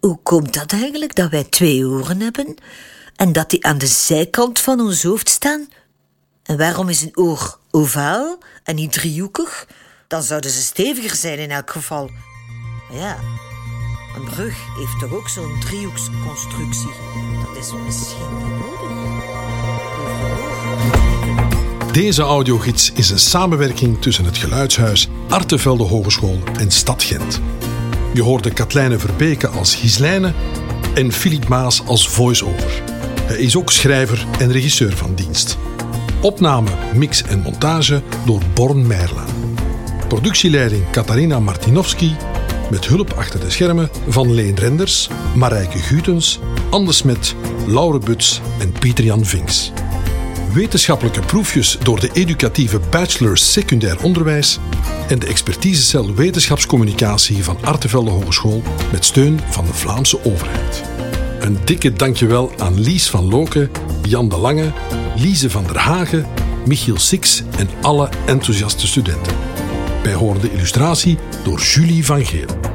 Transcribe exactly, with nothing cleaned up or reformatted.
hoe komt dat eigenlijk dat wij twee oren hebben en dat die aan de zijkant van ons hoofd staan? En waarom is een oor ovaal en niet driehoekig? Dan zouden ze steviger zijn in elk geval. Maar ja, een brug heeft toch ook zo'n driehoeksconstructie? Dat is misschien niet nodig. Deze audiogids is een samenwerking tussen het Geluidshuis, Artevelde Hogeschool en Stad Gent. Je hoorde Katlijne Verbeke als Gislijne en Philippe Maas als voice-over. Hij is ook schrijver en regisseur van dienst. Opname, mix en montage door Born Meirla. Productieleiding Katarina Martinovski, met hulp achter de schermen van Leen Renders, Marijke Gutens, Anne Smet, Laure Buts en Pieter-Jan Vinks. Wetenschappelijke proefjes door de educatieve bachelor secundair onderwijs en de expertisecel wetenschapscommunicatie van Artevelde Hogeschool met steun van de Vlaamse overheid. Een dikke dankjewel aan Lies van Loken, Jan de Lange, Lise van der Hagen, Michiel Six en alle enthousiaste studenten. Wij horen de illustratie door Julie van Geel.